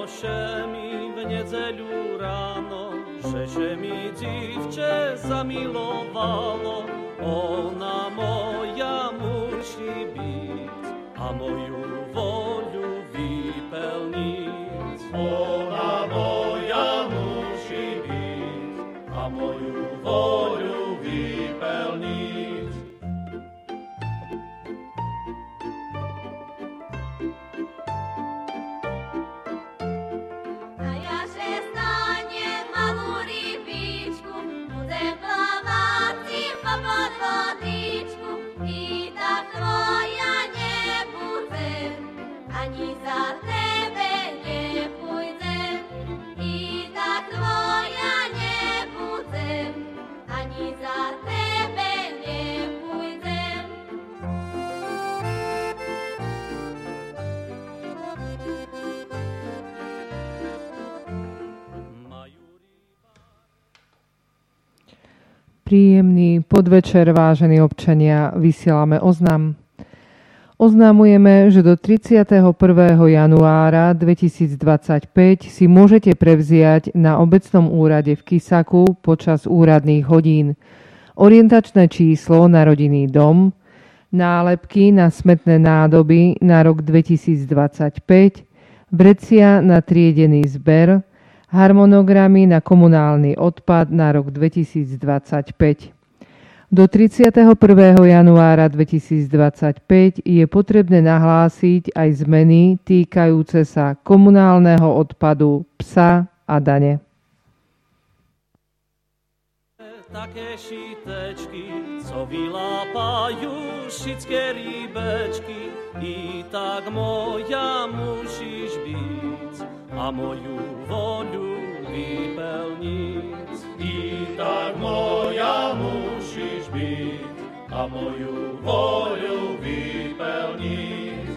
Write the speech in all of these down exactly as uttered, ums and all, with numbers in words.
się mi w niedzielu rano, że się mi dziewczę zamilowało. Ona moja musi być, a moją wolę wypełnić. Ona moja musi być, a moją wolę wypełnić. A ja się stanie małą rybiczką, budzę pławać i po podwodniczku. I tak twoja nie budzę, ani za tebe nie pójdę. I tak twoja nie budzę, ani za tebe nie pójdę. Príjemný podvečer, vážení občania, vysielame oznam. Oznamujeme, že do tridsiateho prvého januára dvetisícdvadsaťpäť si môžete prevziať na obecnom úrade v Kisaku počas úradných hodín orientačné číslo na rodinný dom, nálepky na smetné nádoby na rok dvetisícdvadsaťpäť, vrecia na triedený zber, harmonogramy na komunálny odpad na rok dvetisícdvadsaťpäť. Do tridsiateho prvého januára dvetisícdvadsaťpäť je potrebné nahlásiť aj zmeny týkajúce sa komunálneho odpadu, psa a dane. Takie siteczki, co wylapają wszystkie rybeczki. I tak moja musisz być, a moją wolę wypełnić. I tak moja musisz być, a moją wolę wypełnić.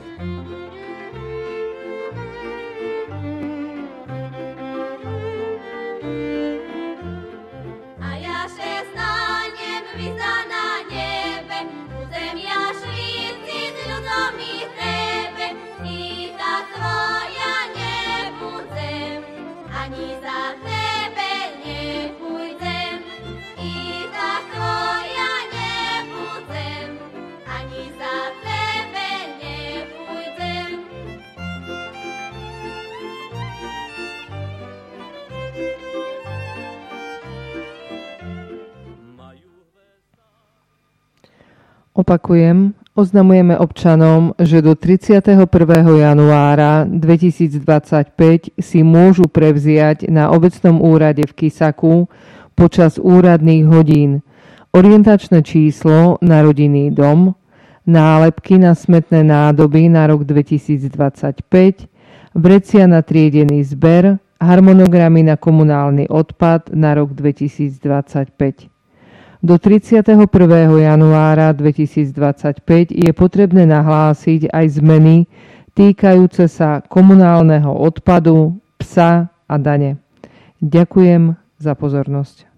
A ja się staniem gwizda na niebie, budzę ja szlicy z ludzom i tebe. I tak twoja nie budzę, ani za tebe nie pójdę. I tak twoja nie budzę, ani za tebe nie pójdę. Opakujem, oznamujeme občanom, že do tridsiateho prvého januára dvetisícdvadsaťpäť si môžu prevziať na obecnom úrade v Kisaku počas úradných hodín orientačné číslo na rodinný dom, nálepky na smetné nádoby na rok dvetisícdvadsaťpäť, vrecia na triedený zber, harmonogramy na komunálny odpad na rok dvetisícdvadsaťpäť. Do tridsiateho prvého januára dvetisícdvadsaťpäť je potrebné nahlásiť aj zmeny týkajúce sa komunálneho odpadu, psa a dane. Ďakujem za pozornosť.